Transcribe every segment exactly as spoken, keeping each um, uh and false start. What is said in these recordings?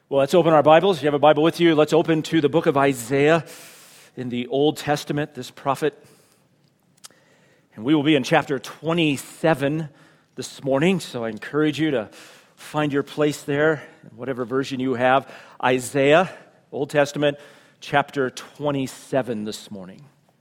Well, let's open our Bibles. If you have a Bible with you, let's open to the book of Isaiah in the Old Testament, this prophet. And we will be in chapter twenty-seven this morning, so I encourage you to find your place there, whatever version you have. Isaiah, Old Testament, chapter twenty-seven this morning.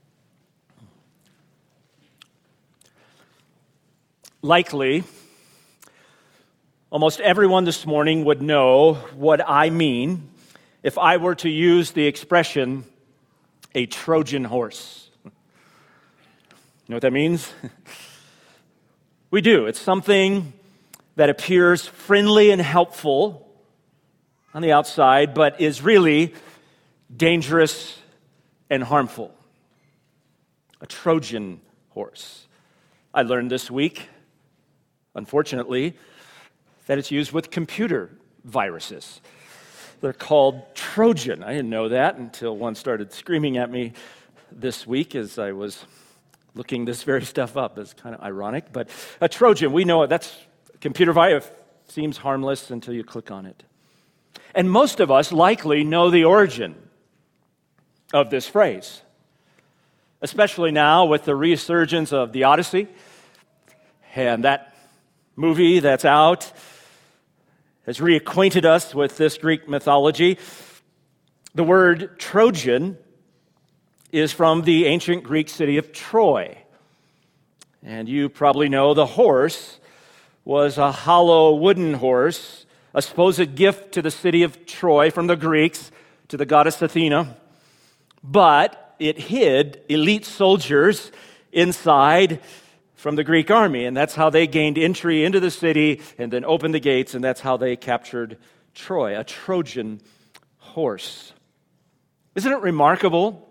Likely, almost everyone this morning would know what I mean if I were to use the expression, a Trojan horse. You know what that means? We do. It's something that appears friendly and helpful on the outside, but is really dangerous and harmful. A Trojan horse. I learned this week, unfortunately, that it's used with computer viruses. They're called Trojan. I didn't know that until one started screaming at me this week as I was looking this very stuff up. It's kind of ironic, but a Trojan, we know it. That's a computer virus. Seems harmless until you click on it. And most of us likely know the origin of this phrase, especially now with the resurgence of the Odyssey and that movie that's out has reacquainted us with this Greek mythology. The word Trojan is from the ancient Greek city of Troy. And you probably know the horse was a hollow wooden horse, a supposed gift to the city of Troy from the Greeks to the goddess Athena. But it hid elite soldiers inside from the Greek army, and that's how they gained entry into the city and then opened the gates, and that's how they captured Troy, a Trojan horse. Isn't it remarkable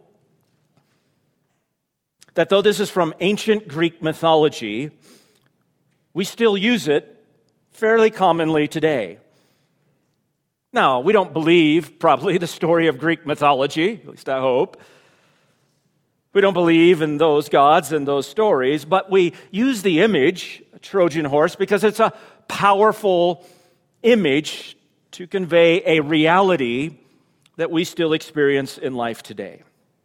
that though this is from ancient Greek mythology, we still use it fairly commonly today? Now, we don't believe, probably, the story of Greek mythology, at least I hope. We don't believe in those gods and those stories, but we use the image, a Trojan horse, because it's a powerful image to convey a reality that we still experience in life today.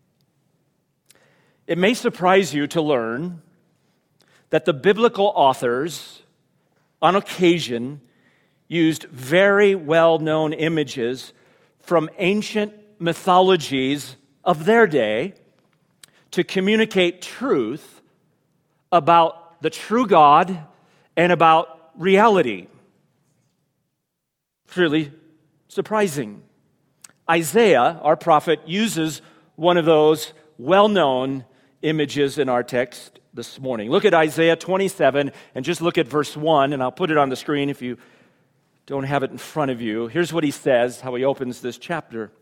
It may surprise you to learn that the biblical authors, on occasion, used very well-known images from ancient mythologies of their day to communicate truth about the true God and about reality. It's really surprising. Isaiah, our prophet, uses one of those well-known images in our text this morning. Look at Isaiah twenty-seven and just look at verse one, and I'll put it on the screen if you don't have it in front of you. Here's what he says, how he opens this chapter.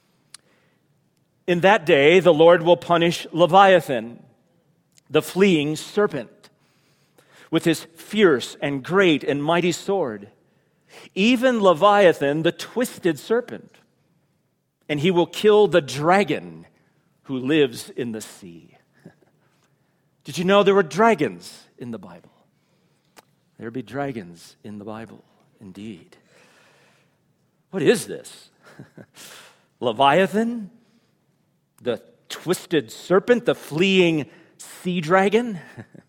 In that day, the Lord will punish Leviathan, the fleeing serpent, with his fierce and great and mighty sword, even Leviathan, the twisted serpent, and he will kill the dragon who lives in the sea. Did you know there were dragons in the Bible? There be dragons in the Bible, indeed. What is this? Leviathan? The twisted serpent, the fleeing sea dragon.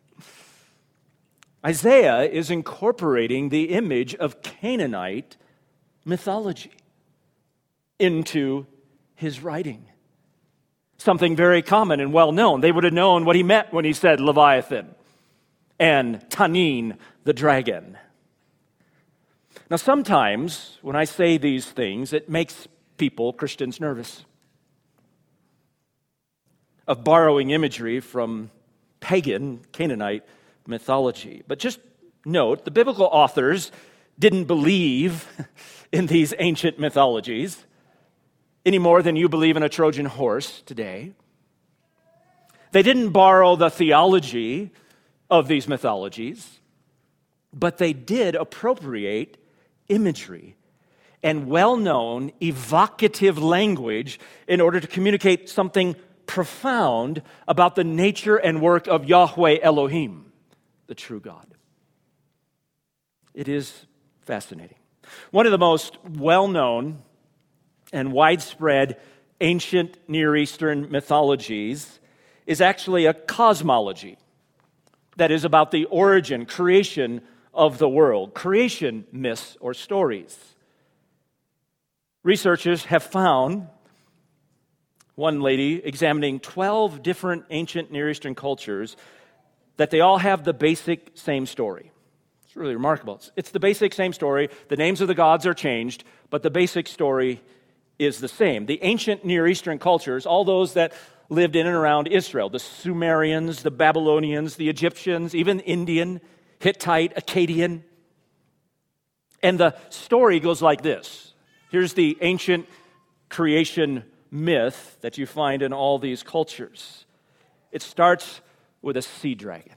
Isaiah is incorporating the image of Canaanite mythology into his writing. Something very common and well known. They would have known what he meant when he said Leviathan and Tanin, the dragon. Now, sometimes when I say these things, it makes people, Christians, nervous of borrowing imagery from pagan Canaanite mythology. But just note, the biblical authors didn't believe in these ancient mythologies any more than you believe in a Trojan horse today. They didn't borrow the theology of these mythologies, but they did appropriate imagery and well-known evocative language in order to communicate something profound about the nature and work of Yahweh Elohim, the true God. It is fascinating. One of the most well-known and widespread ancient Near Eastern mythologies is actually a cosmology that is about the origin, creation of the world, creation myths or stories. Researchers have found, one lady examining twelve different ancient Near Eastern cultures, that they all have the basic same story. It's really remarkable. It's, it's the basic same story. The names of the gods are changed, but the basic story is the same. The ancient Near Eastern cultures, all those that lived in and around Israel, the Sumerians, the Babylonians, the Egyptians, even Indian, Hittite, Akkadian. And the story goes like this. Here's the ancient creation myth that you find in all these cultures. It starts with a sea dragon.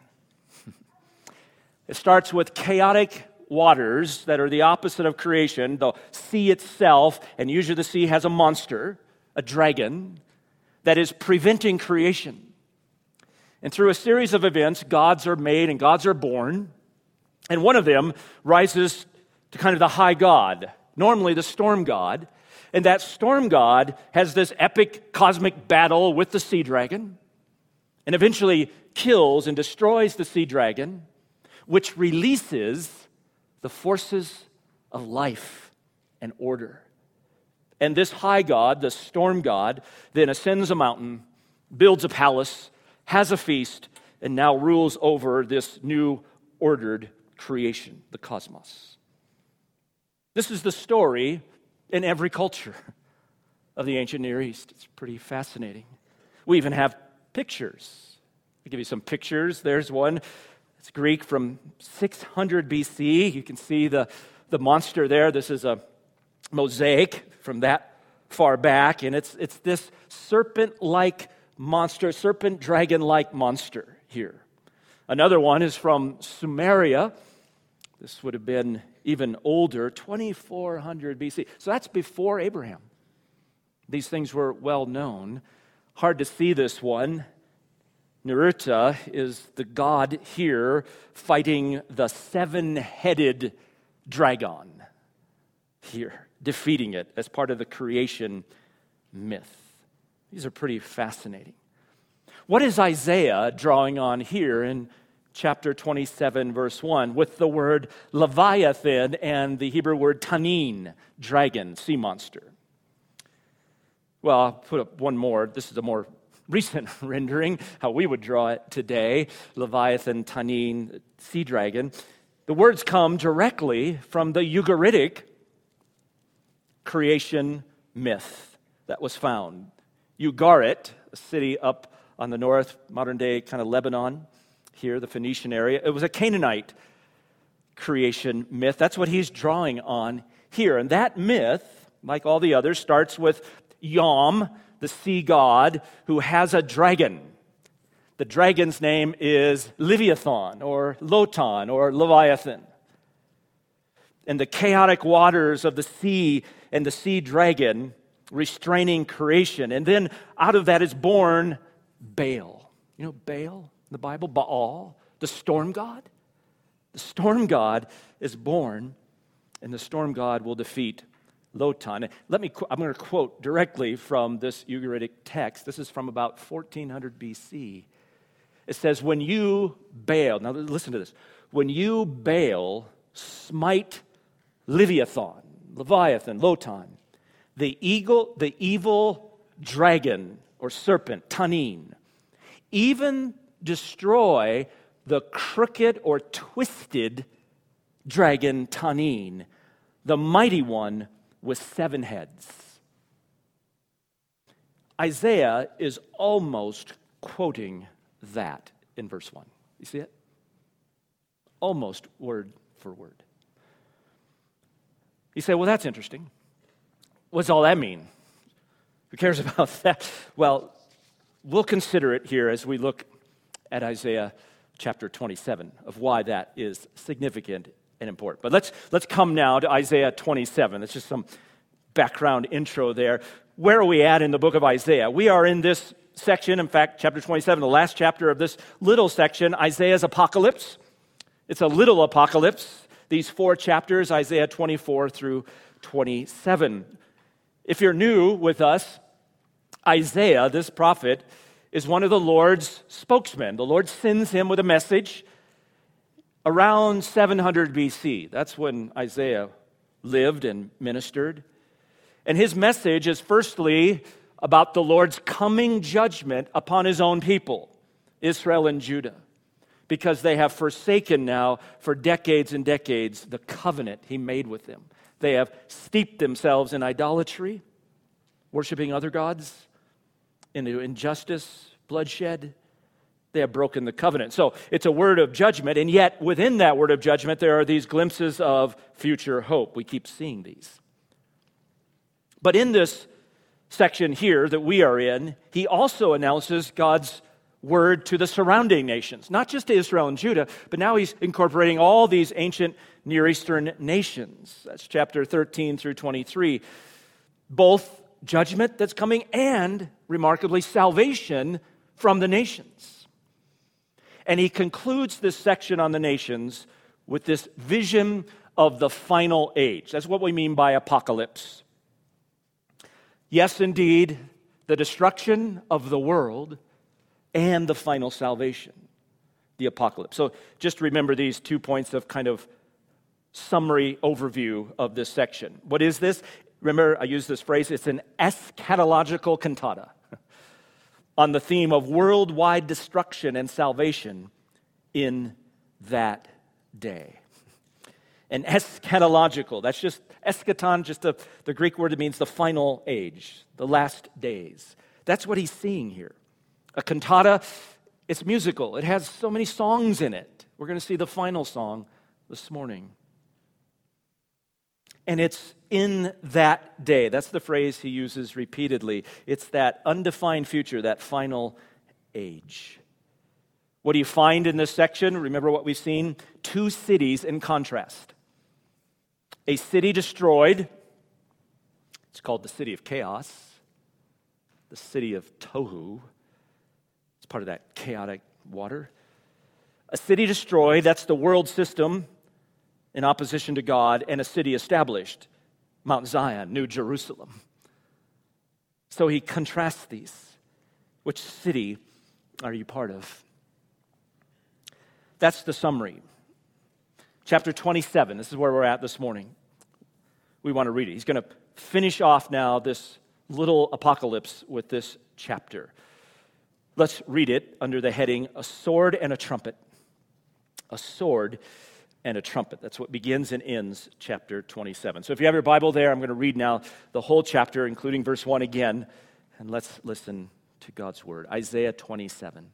It starts with chaotic waters that are the opposite of creation, the sea itself, and usually the sea has a monster, a dragon, that is preventing creation. And through a series of events, gods are made and gods are born, and one of them rises to kind of the high god, normally the storm god, and that storm god has this epic cosmic battle with the sea dragon, and eventually kills and destroys the sea dragon, which releases the forces of life and order. And this high god, the storm god, then ascends a mountain, builds a palace, has a feast, and now rules over this new ordered creation, the cosmos. This is the story in every culture of the ancient Near East. It's pretty fascinating. We even have pictures. I'll give you some pictures. There's one. It's Greek from six hundred B C. You can see the, the monster there. This is a mosaic from that far back, and it's it's this serpent-like monster, serpent-dragon-like monster here. Another one is from Sumeria. This would have been even older, twenty-four hundred B C. So that's before Abraham. These things were well known. Hard to see this one. Neruta is the god here fighting the seven-headed dragon here, defeating it as part of the creation myth. These are pretty fascinating. What is Isaiah drawing on here in chapter twenty-seven, verse one, with the word Leviathan and the Hebrew word Tanin, dragon, sea monster? Well, I'll put up one more. This is a more recent rendering, how we would draw it today. Leviathan, Tanin, sea dragon. The words come directly from the Ugaritic creation myth that was found. Ugarit, a city up on the north, modern day kind of Lebanon, here, the Phoenician area. It was a Canaanite creation myth. That's what he's drawing on here. And that myth, like all the others, starts with Yom, the sea god, who has a dragon. The dragon's name is Leviathan or Lotan or Leviathan. And the chaotic waters of the sea and the sea dragon restraining creation. And then out of that is born Baal. You know Baal in the Bible? Baal, the storm god. The storm god is born, and the storm god will defeat Lotan. Let me, I'm going to quote directly from this Ugaritic text. This is from about fourteen hundred B C. It says, when you, Baal, now listen to this, when you, Baal, smite Leviathan, Leviathan, Lotan, the eagle, the evil dragon or serpent, Tanin, even destroy the crooked or twisted dragon, Tanin, the mighty one with seven heads. Isaiah is almost quoting that in verse one. You see it? Almost word for word. You say, well, that's interesting. What's all that mean? Who cares about that? Well, we'll consider it here as we look at Isaiah chapter twenty-seven of why that is significant and important. But let's let's come now to Isaiah twenty-seven. That's just some background intro there. Where are we at in the book of Isaiah? We are in this section, in fact, chapter twenty-seven, the last chapter of this little section, Isaiah's apocalypse. It's a little apocalypse. These four chapters, Isaiah twenty-four through twenty-seven. If you're new with us, Isaiah, this prophet, is one of the Lord's spokesmen. The Lord sends him with a message around seven hundred B C. That's when Isaiah lived and ministered. And his message is firstly about the Lord's coming judgment upon his own people, Israel and Judah, because they have forsaken now for decades and decades the covenant he made with them. They have steeped themselves in idolatry, worshiping other gods, into injustice, bloodshed. They have broken the covenant. So it's a word of judgment, and yet within that word of judgment, there are these glimpses of future hope. We keep seeing these. But in this section here that we are in, he also announces God's word to the surrounding nations, not just to Israel and Judah, but now he's incorporating all these ancient Near Eastern nations. That's chapter thirteen through twenty-three. Both judgment that's coming and, remarkably, salvation from the nations. And he concludes this section on the nations with this vision of the final age. That's what we mean by apocalypse. Yes, indeed, the destruction of the world and the final salvation, the apocalypse. So just remember these two points of kind of summary overview of this section. What is this? Remember, I use this phrase, it's an eschatological cantata on the theme of worldwide destruction and salvation in that day. And eschatological, that's just, eschaton, just a, the Greek word that means the final age, the last days. That's what he's seeing here. A cantata, it's musical. It has so many songs in it. We're going to see the final song this morning. And it's in that day. That's the phrase he uses repeatedly. It's that undefined future, that final age. What do you find in this section? Remember what we've seen? Two cities in contrast. A city destroyed. It's called the city of chaos. The city of Tohu. It's part of that chaotic water. A city destroyed, that's the world system in opposition to God, and a city established, Mount Zion, New Jerusalem. So he contrasts these. Which city are you part of? That's the summary. Chapter twenty-seven, this is where we're at this morning. We want to read it. He's going to finish off now this little apocalypse with this chapter. Let's read it under the heading, A Sword and a Trumpet. A sword and a trumpet. That's what begins and ends chapter twenty-seven. So if you have your Bible there, I'm going to read now the whole chapter, including verse one again, and let's listen to God's word. Isaiah twenty-seven.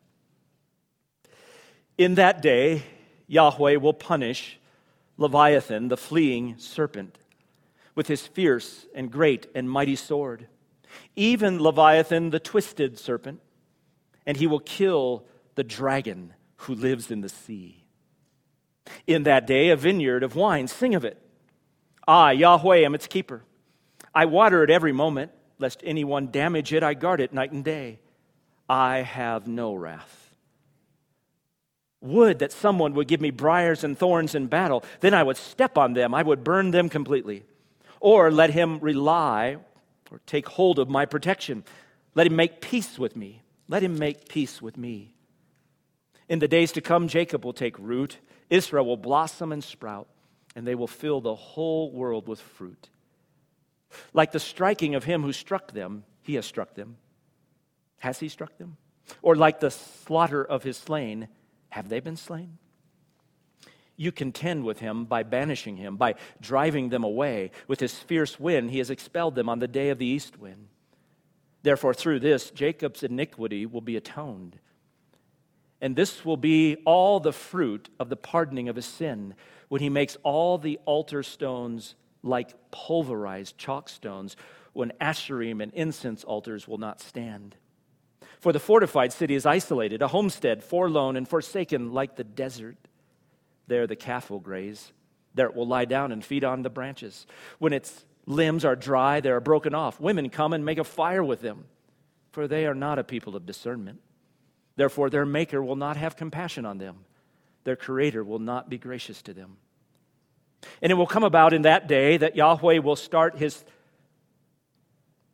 In that day, Yahweh will punish Leviathan, the fleeing serpent, with his fierce and great and mighty sword, even Leviathan, the twisted serpent, and he will kill the dragon who lives in the sea. In that day, a vineyard of wine, sing of it. I, Yahweh, am its keeper. I water it every moment, lest anyone damage it. I guard it night and day. I have no wrath. Would that someone would give me briars and thorns in battle. Then I would step on them. I would burn them completely. Or let him rely or take hold of my protection. Let him make peace with me. Let him make peace with me. In the days to come, Jacob will take root. Israel will blossom and sprout, and they will fill the whole world with fruit. Like the striking of him who struck them, he has struck them. Has he struck them? Or like the slaughter of his slain, have they been slain? You contend with him by banishing him, by driving them away. With his fierce wind, he has expelled them on the day of the east wind. Therefore, through this, Jacob's iniquity will be atoned. And this will be all the fruit of the pardoning of his sin, when he makes all the altar stones like pulverized chalk stones, when Asherim and incense altars will not stand. For the fortified city is isolated, a homestead, forlorn and forsaken like the desert. There the calf will graze. There it will lie down and feed on the branches. When its limbs are dry, they are broken off. Women come and make a fire with them, for they are not a people of discernment. Therefore, their Maker will not have compassion on them. Their Creator will not be gracious to them. And it will come about in that day that Yahweh will start his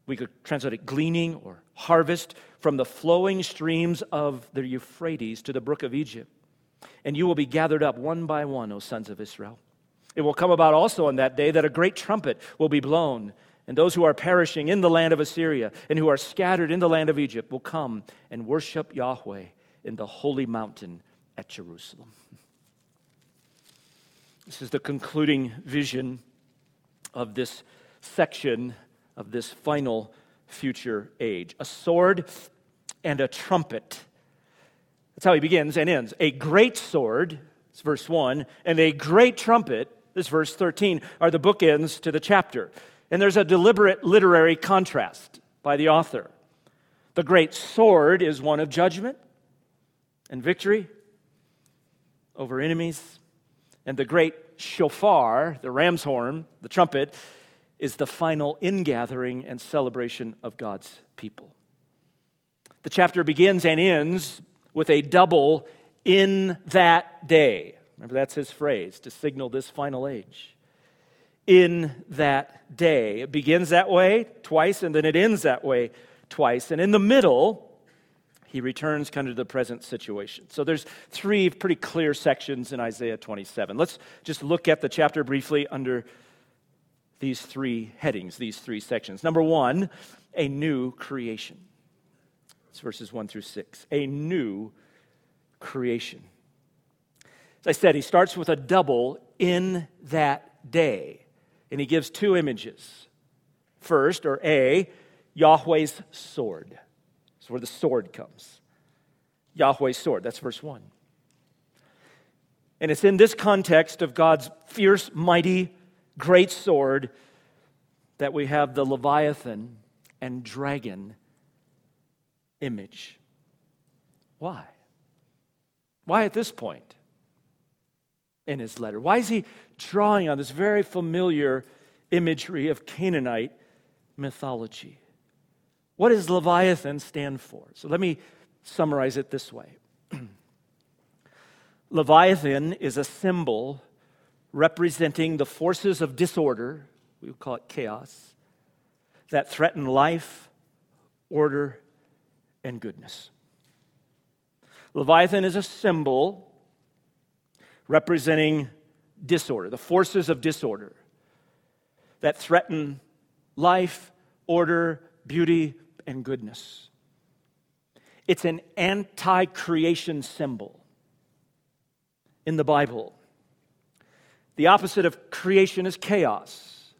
We could translate it gleaning or harvest from the flowing streams of the Euphrates to the brook of Egypt. And you will be gathered up one by one, O sons of Israel. It will come about also on that day that a great trumpet will be blown, and those who are perishing in the land of Assyria and who are scattered in the land of Egypt will come and worship Yahweh in the holy mountain at Jerusalem. This is the concluding vision of this section of this final future age. A sword and a trumpet. That's how he begins and ends. A great sword, it's verse one, and a great trumpet, this verse thirteen, are the bookends to the chapter. And there's a deliberate literary contrast by the author. The great sword is one of judgment and victory over enemies. And the great shofar, the ram's horn, the trumpet, is the final ingathering and celebration of God's people. The chapter begins and ends with a double in that day. Remember, that's his phrase to signal this final age. In that day. It begins that way twice, and then it ends that way twice. And in the middle, he returns kind of to the present situation. So there's three pretty clear sections in Isaiah twenty-seven. Let's just look at the chapter briefly under these three headings, these three sections. Number one, a new creation. It's verses one through six. A new creation. As I said, he starts with a double in that day. And he gives two images. First, or A, Yahweh's sword. That's where the sword comes. Yahweh's sword, that's verse one. And it's in this context of God's fierce, mighty, great sword that we have the Leviathan and dragon image. Why? Why at this point in his letter? Why is he drawing on this very familiar imagery of Canaanite mythology? What does Leviathan stand for? So let me summarize it this way. Leviathan is a symbol representing the forces of disorder, we would call it chaos, that threaten life, order, and goodness. Leviathan is a symbol representing disorder, the forces of disorder that threaten life, order, beauty, and goodness. It's an anti-creation symbol in the Bible. The opposite of creation is chaos.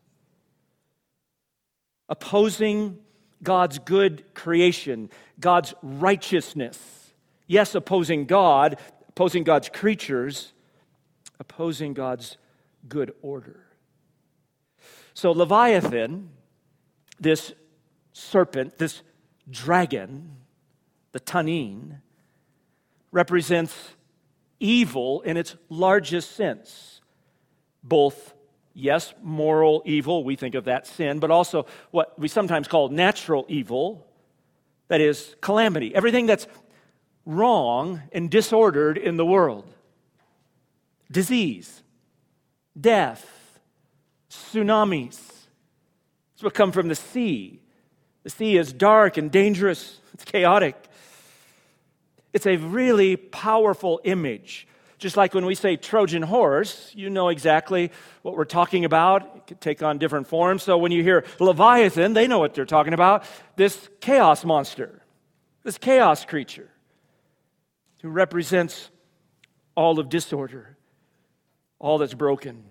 Opposing God's good creation, God's righteousness. Yes, opposing God, opposing God's creatures, opposing God's good order. So Leviathan, this serpent, this dragon, the Tannin, represents evil in its largest sense. Both, yes, moral evil, we think of that sin, but also what we sometimes call natural evil, that is calamity. Everything that's wrong and disordered in the world. Disease, death, tsunamis. It's what come from the sea. The sea is dark and dangerous. It's chaotic. It's a really powerful image. Just like when we say Trojan horse, you know exactly what we're talking about. It could take on different forms. So when you hear Leviathan, they know what they're talking about. This chaos monster, this chaos creature who represents all of disorder, all that's broken.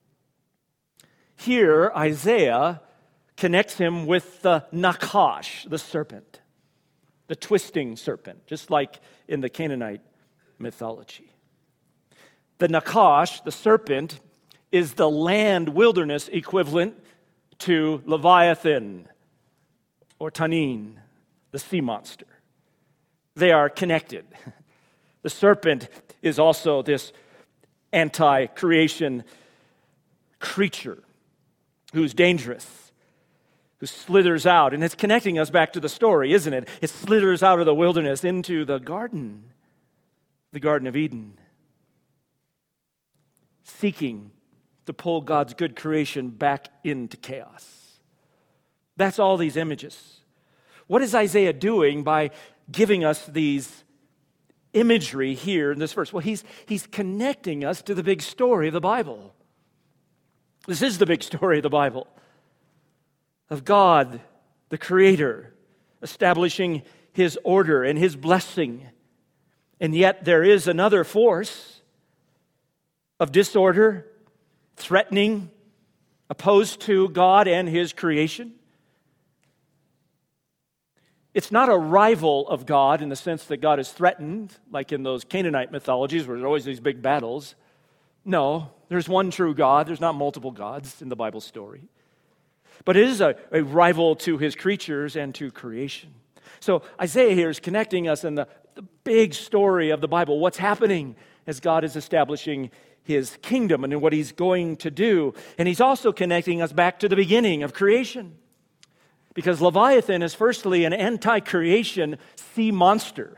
Here, Isaiah connects him with the Nakash, the serpent, the twisting serpent, just like in the Canaanite mythology. The Nakash, the serpent, is the land wilderness equivalent to Leviathan or Tannin, the sea monster. They are connected. The serpent is also this anti-creation creature who's dangerous, who slithers out. And it's connecting us back to the story, isn't it? It slithers out of the wilderness into the garden, the Garden of Eden, seeking to pull God's good creation back into chaos. That's all these images. What is Isaiah doing by giving us these imagery here in this verse? Well, he's, he's connecting us to the big story of the Bible. This is the big story of the Bible, of God, the Creator, establishing His order and His blessing. And yet there is another force of disorder, threatening, opposed to God and His creation. It's not a rival of God in the sense that God is threatened, like in those Canaanite mythologies where there's always these big battles. No, there's one true God. There's not multiple gods in the Bible story. But it is a, a rival to His creatures and to creation. So Isaiah here is connecting us in the, the big story of the Bible, what's happening as God is establishing His kingdom and in what He's going to do. And He's also connecting us back to the beginning of creation. Because Leviathan is firstly an anti-creation sea monster.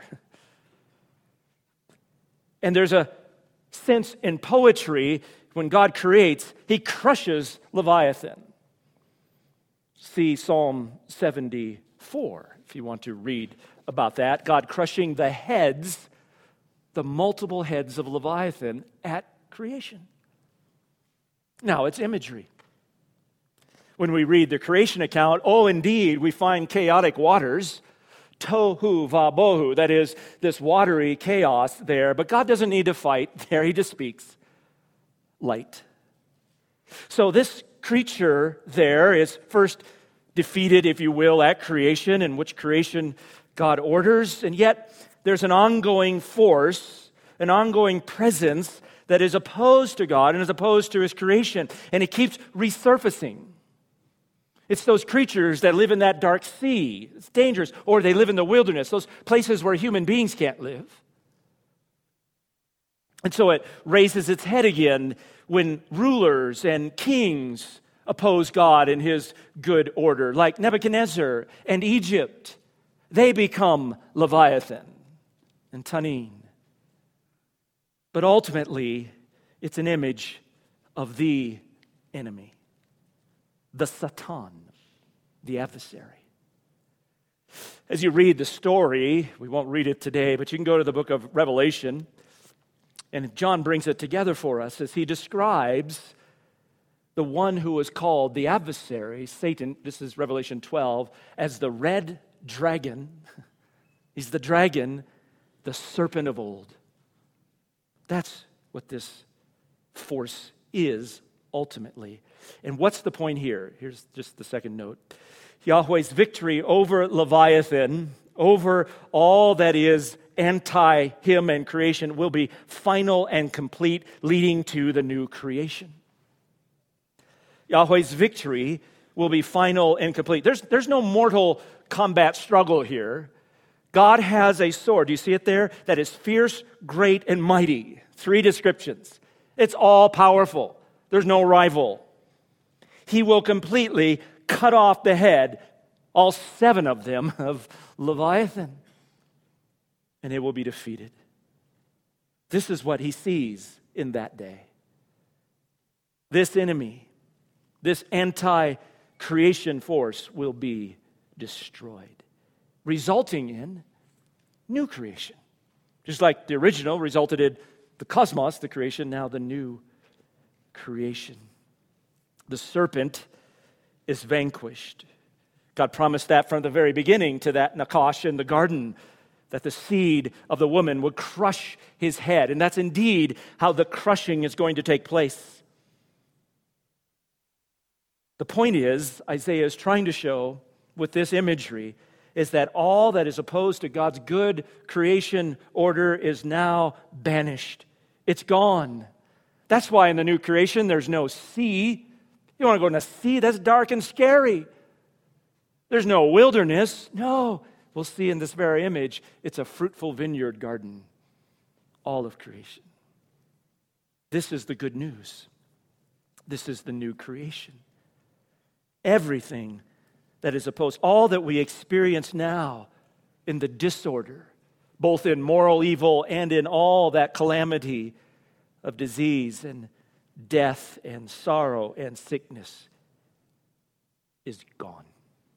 And there's a sense in poetry, when God creates, He crushes Leviathan. See Psalm seventy-four, if you want to read about that. God crushing the heads, the multiple heads of Leviathan at creation. Now, it's imagery. When we read the creation account, oh, indeed, we find chaotic waters, tohu vabohu, that is, this watery chaos there. But God doesn't need to fight there. He just speaks light. So this creature there is first defeated, if you will, at creation, in which creation God orders. And yet there's an ongoing force, an ongoing presence that is opposed to God and is opposed to His creation. And it keeps resurfacing. It's those creatures that live in that dark sea. It's dangerous. Or they live in the wilderness, those places where human beings can't live. And so it raises its head again when rulers and kings oppose God and His good order, like Nebuchadnezzar and Egypt. They become Leviathan and Tannin. But ultimately, it's an image of the enemy. The Satan, the adversary. As you read the story, we won't read it today, but you can go to the book of Revelation, and John brings it together for us as he describes the one who is called the adversary, Satan, this is Revelation twelve, as the red dragon. He's the dragon, the serpent of old. That's what this force is ultimately. And what's the point here? Here's just the second note. Yahweh's victory over Leviathan, over all that is anti-Him and creation, will be final and complete, leading to the new creation. Yahweh's victory will be final and complete. There's, there's no mortal combat struggle here. God has a sword, do you see it there? That is fierce, great, and mighty. Three descriptions. It's all powerful. There's no rival. He will completely cut off the head, all seven of them, of Leviathan. And it will be defeated. This is what he sees in that day. This enemy, this anti-creation force will be destroyed, resulting in new creation. Just like the original resulted in the cosmos, the creation, now the new creation. The serpent is vanquished. God promised that from the very beginning to that Nakash in the garden, that the seed of the woman would crush his head. And that's indeed how the crushing is going to take place. The point is, Isaiah is trying to show with this imagery, is that all that is opposed to God's good creation order is now banished. It's gone. That's why in the new creation there's no sea. You want to go in the sea? That's dark and scary. There's no wilderness. No. We'll see in this very image, it's a fruitful vineyard garden. All of creation. This is the good news. This is the new creation. Everything that is opposed, all that we experience now in the disorder, both in moral evil and in all that calamity of disease and death and sorrow and sickness, is gone.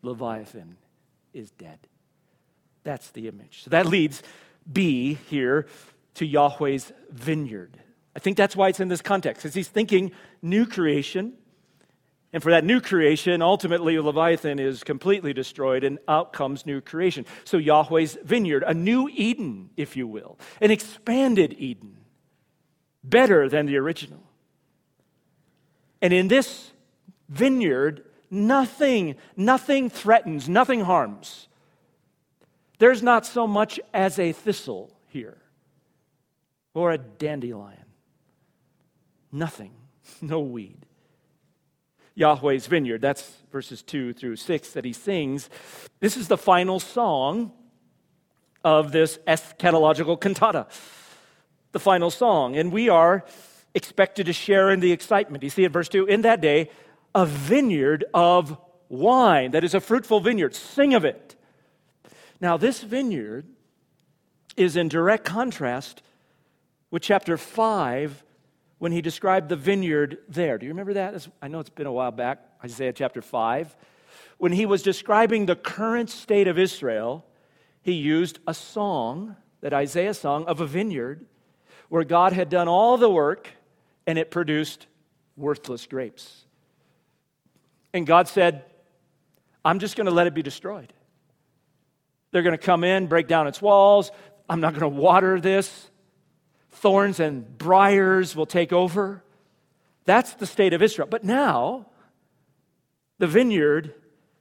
Leviathan is dead. That's the image. So that leads B here to Yahweh's vineyard. I think that's why it's in this context, because he's thinking new creation. And for that new creation, ultimately Leviathan is completely destroyed and out comes new creation. So Yahweh's vineyard, a new Eden, if you will, an expanded Eden, better than the original. And in this vineyard, nothing, nothing threatens, nothing harms. There's not so much as a thistle here or a dandelion. Nothing, no weed. Yahweh's vineyard, that's verses two through six that he sings. This is the final song of this eschatological cantata, the final song. And we are expected to share in the excitement. You see in verse two, in that day, a vineyard of wine, that is a fruitful vineyard. Sing of it. Now, this vineyard is in direct contrast with chapter five when he described the vineyard there. Do you remember that? I know it's been a while back, Isaiah chapter five. When he was describing the current state of Israel, he used a song, that Isaiah song, of a vineyard where God had done all the work and it produced worthless grapes. And God said, I'm just going to let it be destroyed. They're going to come in, break down its walls. I'm not going to water this. Thorns and briars will take over. That's the state of Israel. But now, the vineyard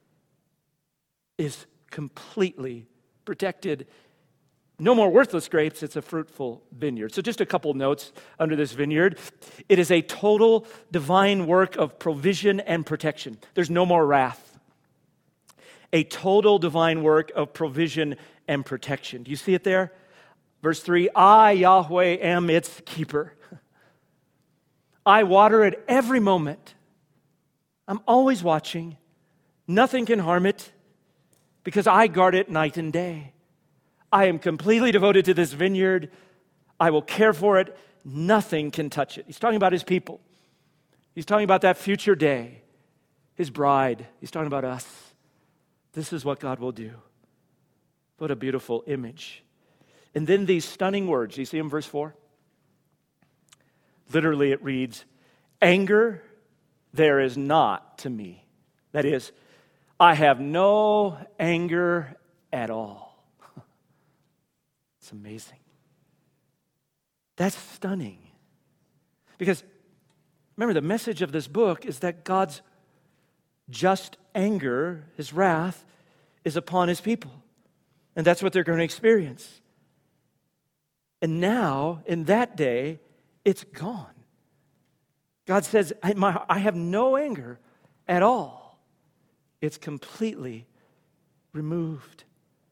is completely protected. No more worthless grapes, it's a fruitful vineyard. So just a couple notes under this vineyard. It is a total divine work of provision and protection. There's no more wrath. A total divine work of provision and protection. Do you see it there? Verse three, I, Yahweh, am its keeper. I water it every moment. I'm always watching. Nothing can harm it because I guard it night and day. I am completely devoted to this vineyard. I will care for it. Nothing can touch it. He's talking about his people. He's talking about that future day, his bride. He's talking about us. This is what God will do. What a beautiful image. And then these stunning words. You see them, verse four? Literally it reads, anger there is not to me. That is, I have no anger at all. It's amazing. That's stunning. Because remember, the message of this book is that God's just anger, his wrath, is upon his people. And that's what they're going to experience. And now, in that day, it's gone. God says, I, my, I have no anger at all. It's completely removed.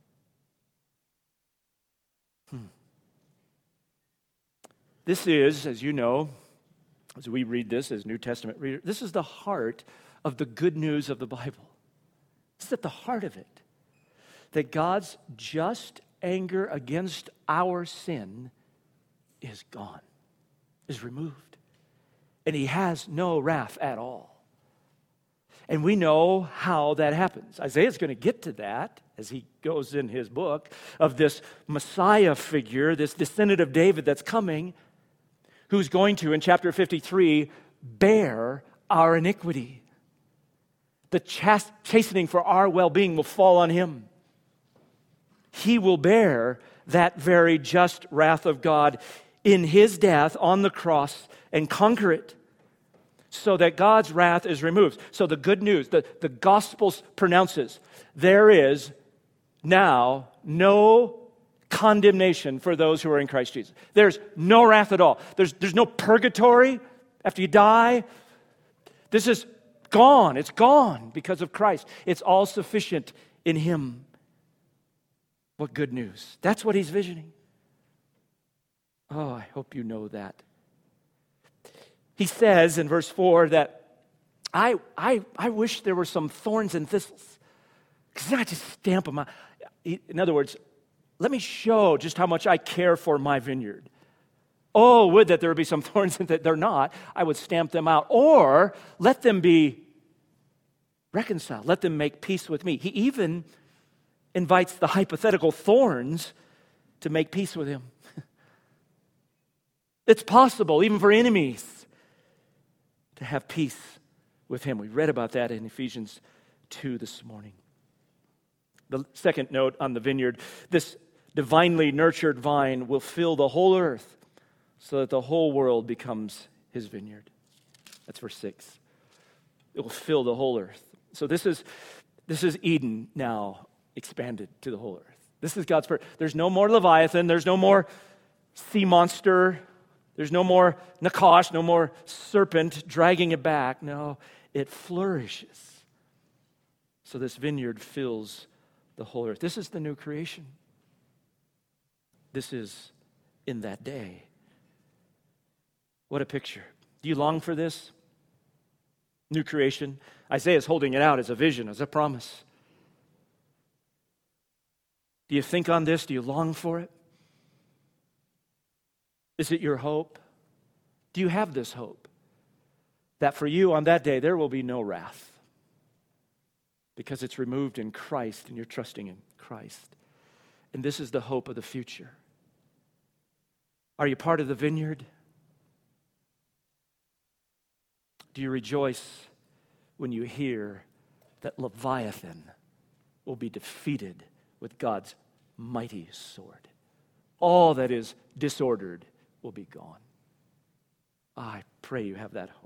Hmm. This is, as you know, as we read this as New Testament readers, this is the heart of the good news of the Bible. It's at the heart of it. That God's just anger against our sin is gone, is removed. And he has no wrath at all. And we know how that happens. Isaiah's going to get to that as he goes in his book of this Messiah figure, this descendant of David that's coming, who's going to, in chapter fifty-three, bear our iniquity. The chast- chastening for our well-being will fall on him. He will bear that very just wrath of God in his death on the cross and conquer it so that God's wrath is removed. So the good news, the, the gospel pronounces, there is now no condemnation for those who are in Christ Jesus. There's no wrath at all. There's, there's no purgatory after you die. This is gone. It's gone because of Christ. It's all sufficient in him. What good news. That's what he's visioning. Oh, I hope you know that. He says in verse four that I, I, I wish there were some thorns and thistles. Because I just stamp them out. In other words, let me show just how much I care for my vineyard. Oh, would that there would be some thorns and that they're not. I would stamp them out. Or let them be reconcile. Let them make peace with me. He even invites the hypothetical thorns to make peace with him. It's possible, even for enemies, to have peace with him. We read about that in Ephesians two this morning. The second note on the vineyard, this divinely nurtured vine will fill the whole earth so that the whole world becomes his vineyard. That's verse six. It will fill the whole earth. So this is this is Eden now expanded to the whole earth. This is God's purpose. There's no more Leviathan. There's no more sea monster. There's no more Nakash, no more serpent dragging it back. No, it flourishes. So this vineyard fills the whole earth. This is the new creation. This is in that day. What a picture. Do you long for this? New creation. Isaiah is holding it out as a vision, as a promise. Do you think on this? Do you long for it? Is it your hope? Do you have this hope? That for you on that day there will be no wrath. Because it's removed in Christ and you're trusting in Christ. And this is the hope of the future. Are you part of the vineyard? Do you rejoice when you hear that Leviathan will be defeated with God's mighty sword? All that is disordered will be gone. I pray you have that hope.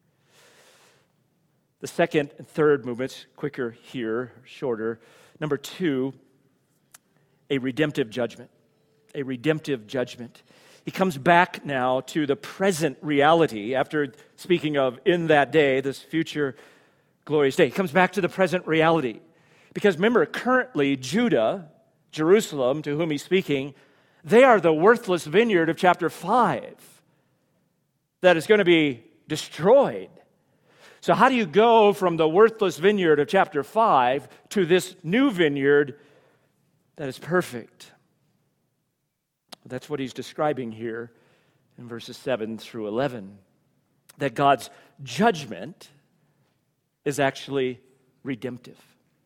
The second and third movements, quicker here, shorter. Number two, a redemptive judgment. A redemptive judgment. He comes back now to the present reality after speaking of in that day, this future glorious day. He comes back to the present reality. Because remember, currently Judah, Jerusalem, to whom he's speaking, they are the worthless vineyard of chapter five that is going to be destroyed. So how do you go from the worthless vineyard of chapter five to this new vineyard that is perfect? That's what he's describing here in verses seven through eleven. That God's judgment is actually redemptive.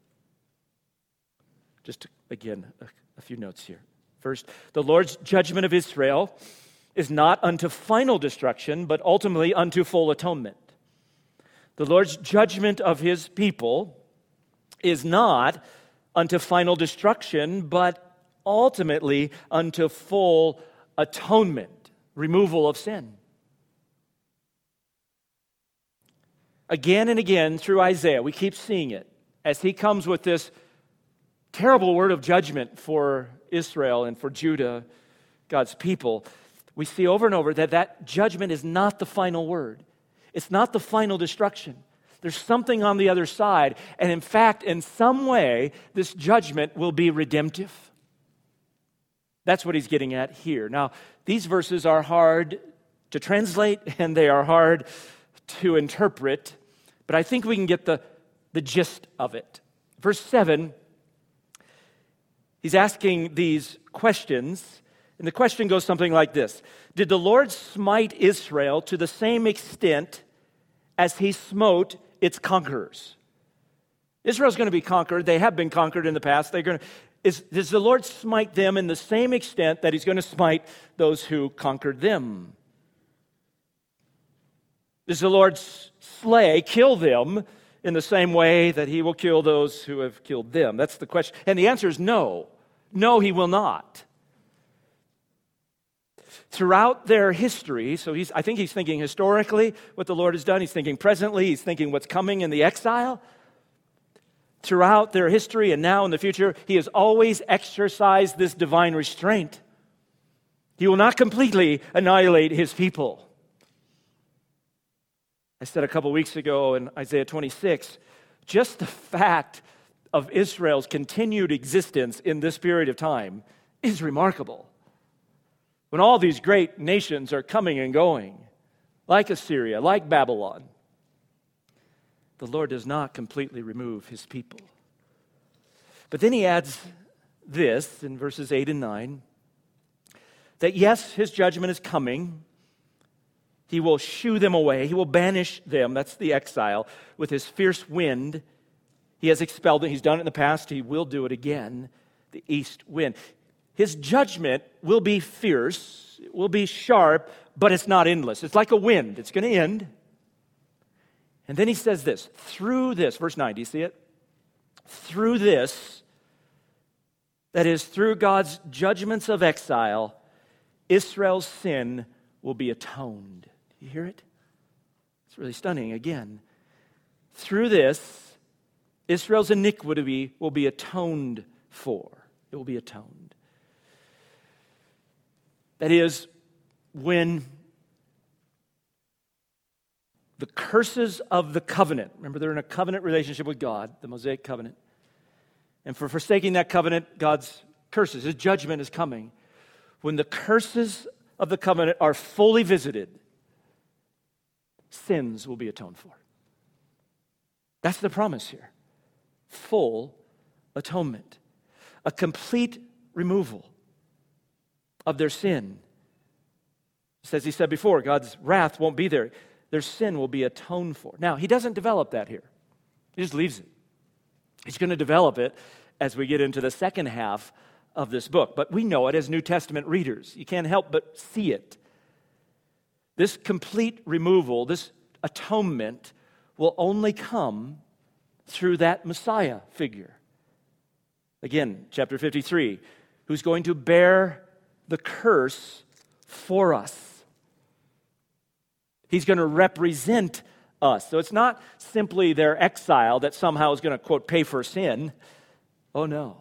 Just again, a, a few notes here. First, the Lord's judgment of Israel is not unto final destruction, but ultimately unto full atonement. The Lord's judgment of his people is not unto final destruction, but ultimately unto full atonement, removal of sin. Again and again through Isaiah, we keep seeing it as he comes with this terrible word of judgment for Israel and for Judah, God's people. We see over and over that that judgment is not the final word. It's not the final destruction. There's something on the other side. And in fact, in some way, this judgment will be redemptive. That's what he's getting at here. Now, these verses are hard to translate and they are hard to interpret, but I think we can get the, the gist of it. Verse seven, he's asking these questions, and the question goes something like this. Did the Lord smite Israel to the same extent as he smote its conquerors? Israel's going to be conquered. They have been conquered in the past. They're going to, is, does the Lord smite them in the same extent that he's going to smite those who conquered them? Does the Lord slay, kill them in the same way that he will kill those who have killed them? That's the question. And the answer is no. No, he will not. Throughout their history, so he's, I think he's thinking historically what the Lord has done. He's thinking presently. He's thinking what's coming in the exile. Throughout their history and now in the future, he has always exercised this divine restraint. He will not completely annihilate his people. I said a couple weeks ago in Isaiah twenty-six, just the fact of Israel's continued existence in this period of time is remarkable. When all these great nations are coming and going, like Assyria, like Babylon, the Lord does not completely remove his people. But then he adds this in verses eight and nine, that yes, his judgment is coming. He will shoo them away. He will banish them, that's the exile, with his fierce wind He has expelled it. He's done it in the past. He will do it again. The east wind. His judgment will be fierce. It will be sharp, but it's not endless. It's like a wind. It's going to end. And then he says this, through this, verse nine, do you see it? Through this, that is, through God's judgments of exile, Israel's sin will be atoned. Do you hear it? It's really stunning. Again, through this, Israel's iniquity will be atoned for. It will be atoned. That is, when the curses of the covenant, remember they're in a covenant relationship with God, the Mosaic covenant, and for forsaking that covenant, God's curses, His judgment is coming. When the curses of the covenant are fully visited, sins will be atoned for. That's the promise here. Full atonement. A complete removal of their sin. As he said before, God's wrath won't be there. Their sin will be atoned for. Now, he doesn't develop that here. He just leaves it. He's going to develop it as we get into the second half of this book. But we know it as New Testament readers. You can't help but see it. This complete removal, this atonement, will only come through that Messiah figure. Again, chapter fifty-three, who's going to bear the curse for us. He's going to represent us. So it's not simply their exile that somehow is going to, quote, pay for sin. Oh, no.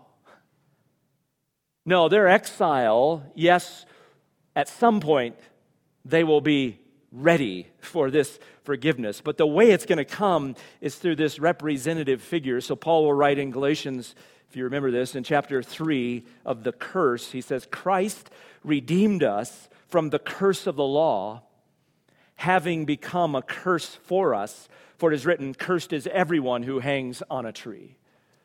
No, their exile, yes, at some point they will be ready for this forgiveness. But the way it's going to come is through this representative figure. So Paul will write in Galatians, if you remember this, in chapter three of the curse, he says, Christ redeemed us from the curse of the law, having become a curse for us, for it is written, cursed is everyone who hangs on a tree.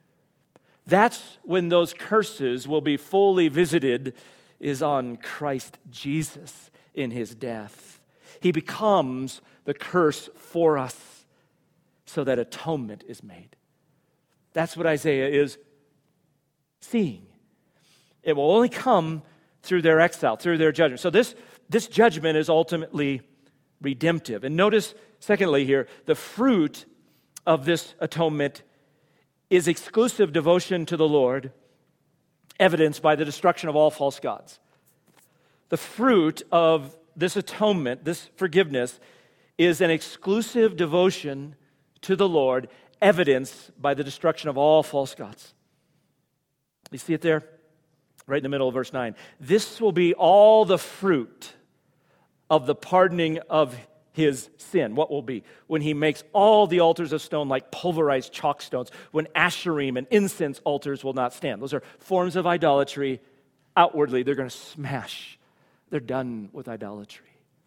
That's when those curses will be fully visited, is on Christ Jesus in his death. He becomes the curse for us so that atonement is made. That's what Isaiah is seeing. It will only come through their exile, through their judgment. So this, this judgment is ultimately redemptive. And notice, secondly here, the fruit of this atonement is exclusive devotion to the Lord, evidenced by the destruction of all false gods. The fruit of this atonement, this forgiveness, is an exclusive devotion to the Lord, evidenced by the destruction of all false gods. You see it there? Right in the middle of verse nine. This will be all the fruit of the pardoning of his sin. What will be? When he makes all the altars of stone like pulverized chalk stones, when Asherim and incense altars will not stand. Those are forms of idolatry. Outwardly, they're going to smash. They're done with idolatry.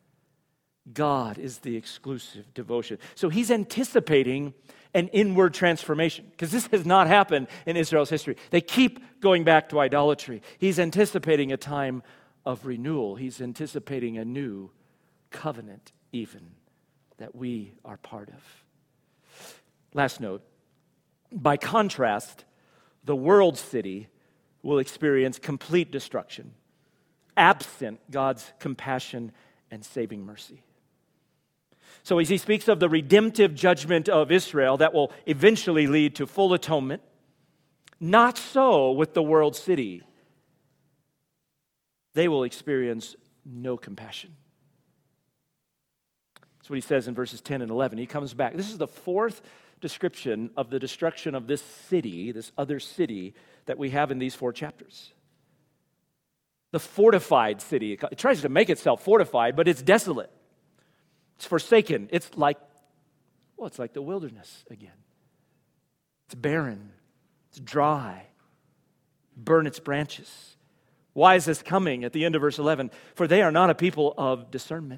God is the exclusive devotion. So he's anticipating an inward transformation, because this has not happened in Israel's history. They keep going back to idolatry. He's anticipating a time of renewal. He's anticipating a new covenant, even, that we are part of. Last note, by contrast, the world city will experience complete destruction, absent God's compassion and saving mercy. So as he speaks of the redemptive judgment of Israel that will eventually lead to full atonement, not so with the world city. They will experience no compassion. That's what he says in verses ten and eleven. He comes back. This is the fourth description of the destruction of this city, this other city that we have in these four chapters. The fortified city. It tries to make itself fortified, but it's desolate. It's forsaken. It's like, well, it's like the wilderness again. It's barren. It's dry. Burn its branches. Why is this coming at the end of verse eleven? For they are not a people of discernment.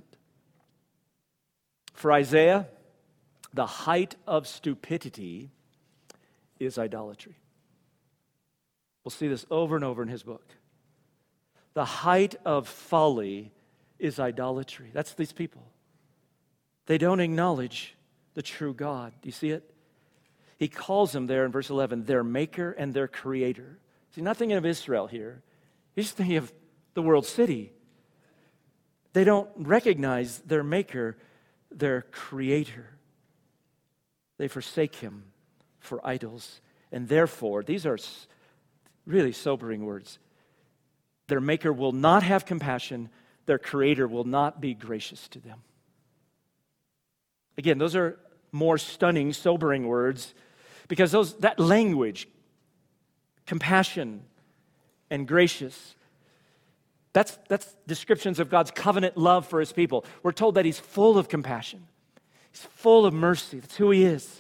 For Isaiah, the height of stupidity is idolatry. We'll see this over and over in his book. The height of folly is idolatry. That's these people. They don't acknowledge the true God. Do you see it? He calls them there in verse eleven, their maker and their creator. See, not thinking of Israel here. He's thinking of the world city. They don't recognize their maker, their creator. They forsake him for idols. And therefore, these are really sobering words. Their maker will not have compassion. Their creator will not be gracious to them. Again, those are more stunning, sobering words because those that language, compassion and gracious, that's, that's descriptions of God's covenant love for his people. We're told that he's full of compassion. He's full of mercy. That's who he is.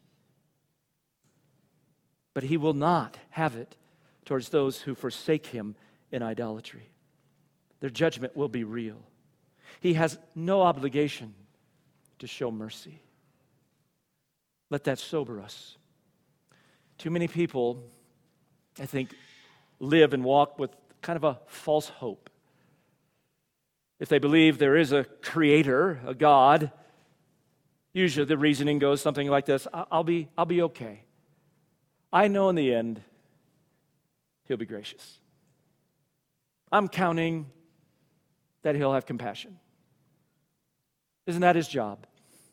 But he will not have it towards those who forsake him in idolatry. Their judgment will be real. He has no obligation to show mercy. Let that sober us. Too many people, I think, live and walk with kind of a false hope. If they believe there is a creator, a God, usually the reasoning goes something like this: I'll be, I'll be okay. I know in the end, he'll be gracious. I'm counting that he'll have compassion. Isn't that his job?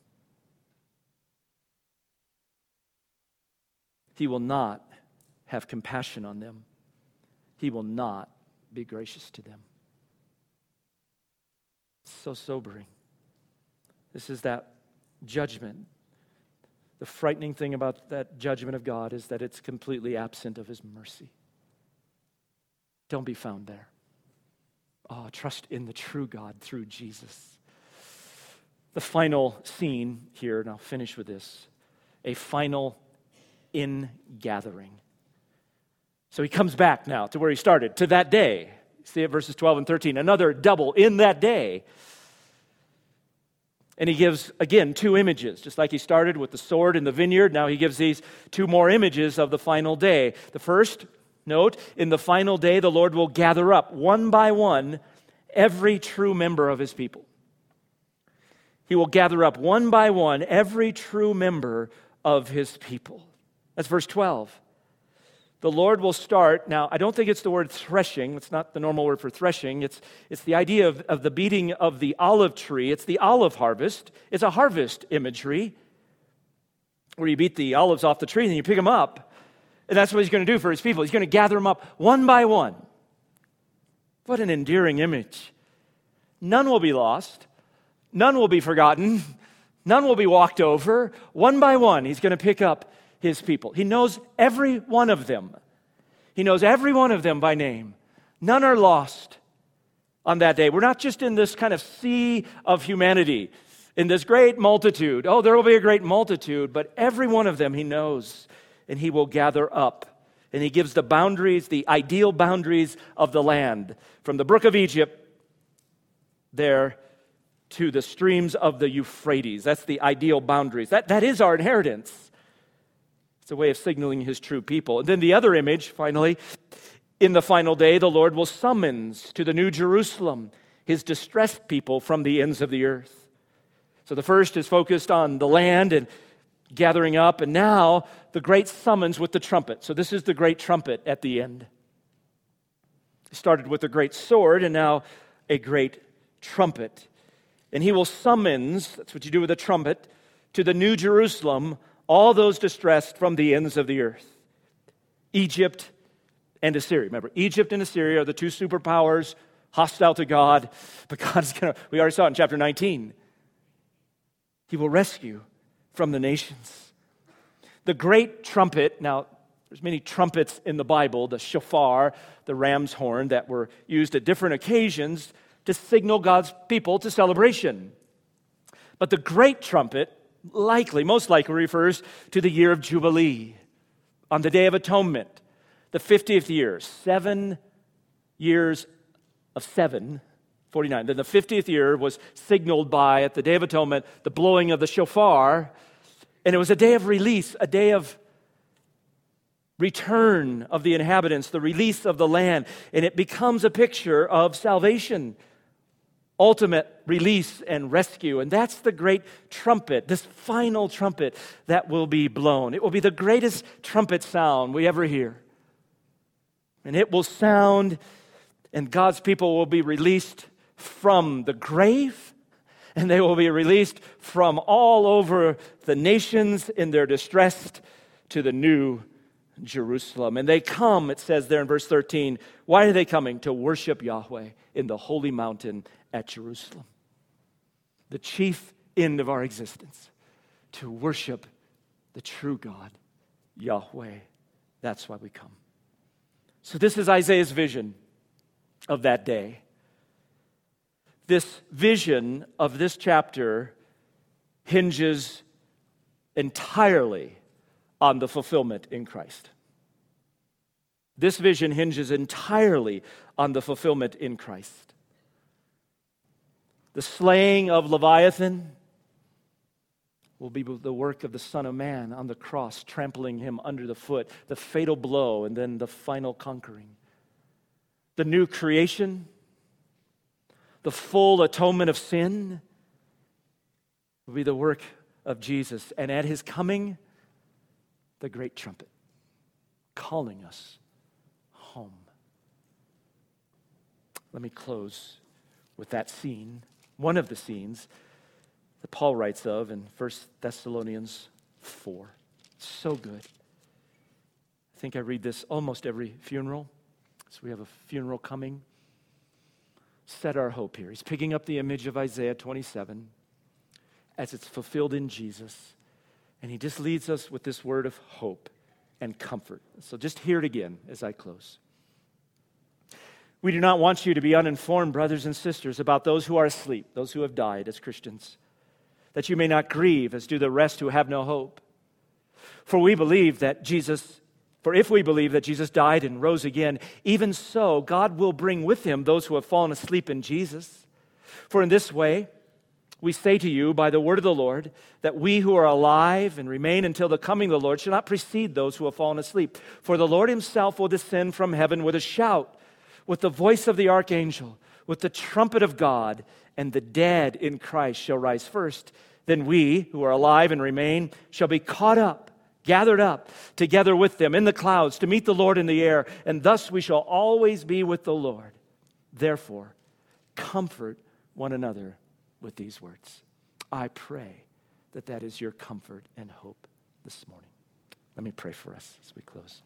He will not have compassion on them. He will not be gracious to them. It's so sobering. This is that judgment. The frightening thing about that judgment of God is that it's completely absent of his mercy. Don't be found there. Oh, trust in the true God through Jesus. The final scene here, and I'll finish with this, a final ingathering. So he comes back now to where he started, to that day. See it, verses twelve and thirteen. Another double in that day. And he gives, again, two images. Just like he started with the sword in the vineyard, now he gives these two more images of the final day. The first, note, in the final day, the Lord will gather up one by one every true member of his people. He will gather up one by one every true member of his people. That's verse twelve. The Lord will start, now I don't think it's the word threshing, it's not the normal word for threshing, it's, it's the idea of, of the beating of the olive tree, it's the olive harvest, it's a harvest imagery, where you beat the olives off the tree and you pick them up, and that's what he's going to do for his people. He's going to gather them up one by one. What an endearing image. None will be lost, none will be forgotten, none will be walked over. One by one, he's going to pick up his people. He knows every one of them. He knows every one of them by name. None are lost on that day. We're not just in this kind of sea of humanity, in this great multitude. Oh, there will be a great multitude, but every one of them he knows, and he will gather up. And he gives the boundaries, the ideal boundaries of the land, from the brook of Egypt there to the streams of the Euphrates. That's the ideal boundaries. That, that is our inheritance. It's a way of signaling his true people. And then the other image, finally, in the final day, the Lord will summons to the New Jerusalem his distressed people from the ends of the earth. So the first is focused on the land and gathering up, and now the great summons with the trumpet. So this is the great trumpet at the end. It started with a great sword, and now a great trumpet. And he will summons, that's what you do with a trumpet, to the New Jerusalem all those distressed from the ends of the earth. Egypt and Assyria. Remember, Egypt and Assyria are the two superpowers hostile to God, but God's going to, we already saw it in chapter nineteen. He will rescue from the nations. The great trumpet, now there's many trumpets in the Bible, the shofar, the ram's horn, that were used at different occasions to signal God's people to celebration. But the great trumpet likely, most likely refers to the year of Jubilee, on the Day of Atonement, the fiftieth year, seven years of seven, forty-nine. Then the fiftieth year was signaled by, at the Day of Atonement, the blowing of the shofar, and it was a day of release, a day of return of the inhabitants, the release of the land, and it becomes a picture of salvation. ultimate release and rescue. And that's the great trumpet, this final trumpet that will be blown. It will be the greatest trumpet sound we ever hear. And it will sound, and God's people will be released from the grave, and they will be released from all over the nations in their distress to the new Jerusalem. And they come, it says there in verse thirteen, why are they coming? To worship Yahweh in the holy mountain at Jerusalem. The chief end of our existence, to worship the true God, Yahweh. That's why we come. So this is Isaiah's vision of that day. This vision of this chapter hinges entirely on the fulfillment in Christ. This vision hinges entirely on the fulfillment in Christ. The slaying of Leviathan will be the work of the Son of Man on the cross, trampling him under the foot, the fatal blow, and then the final conquering. The new creation, the full atonement of sin, will be the work of Jesus. And at his coming, the great trumpet, calling us home. Let me close with that scene, one of the scenes that Paul writes of in First Thessalonians four. So good. I think I read this almost every funeral. So we have a funeral coming. Set our hope here. He's picking up the image of Isaiah twenty-seven as it's fulfilled in Jesus. And he just leads us with this word of hope and comfort. So just hear it again as I close. We do not want you to be uninformed, brothers and sisters, about those who are asleep, those who have died as Christians, that you may not grieve as do the rest who have no hope. For we believe that Jesus, for if we believe that Jesus died and rose again, even so God will bring with him those who have fallen asleep in Jesus. For in this way, we say to you by the word of the Lord that we who are alive and remain until the coming of the Lord shall not precede those who have fallen asleep. For the Lord himself will descend from heaven with a shout, with the voice of the archangel, with the trumpet of God, and the dead in Christ shall rise first. Then we who are alive and remain shall be caught up, gathered up together with them in the clouds to meet the Lord in the air, and thus we shall always be with the Lord. Therefore, comfort one another with these words. I pray that that is your comfort and hope this morning. Let me pray for us as we close.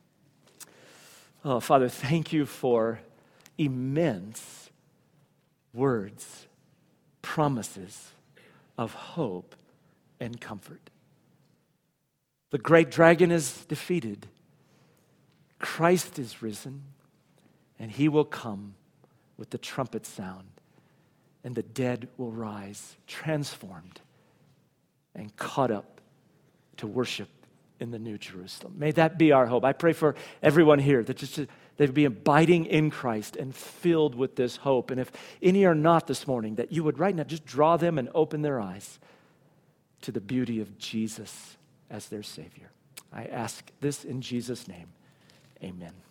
Oh, Father, thank you for immense words, promises of hope and comfort. The great dragon is defeated. Christ is risen, and he will come with the trumpet sound. And the dead will rise, transformed and caught up to worship in the New Jerusalem. May that be our hope. I pray for everyone here that just they'd be abiding in Christ and filled with this hope. And if any are not this morning, that you would right now just draw them and open their eyes to the beauty of Jesus as their Savior. I ask this in Jesus' name. Amen.